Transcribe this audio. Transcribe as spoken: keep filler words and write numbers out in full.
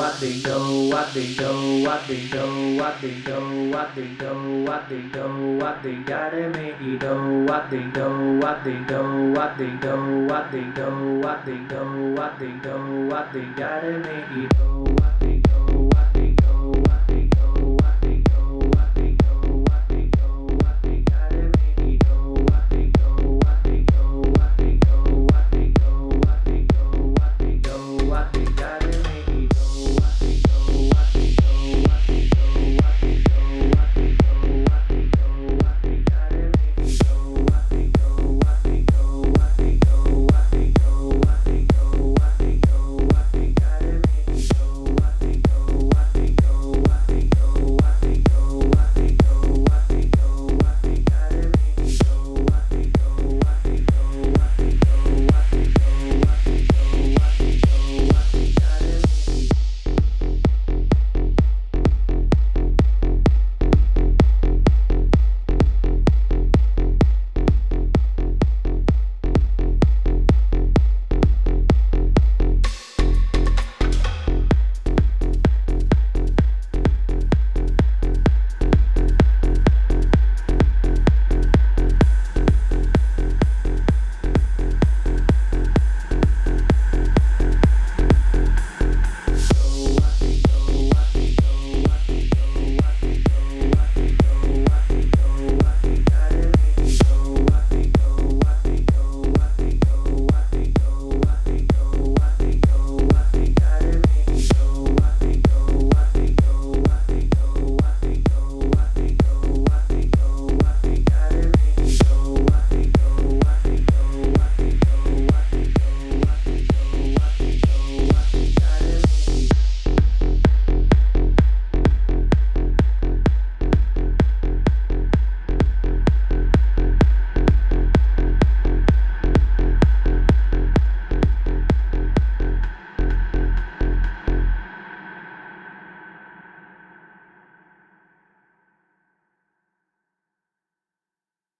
what they do, what they do, what they do, what they do, what they do, what they do, what they gotta make you do, what they do, what they do, what they do, what they do, what they do, what they do, what they gotta make you do, what they do, what they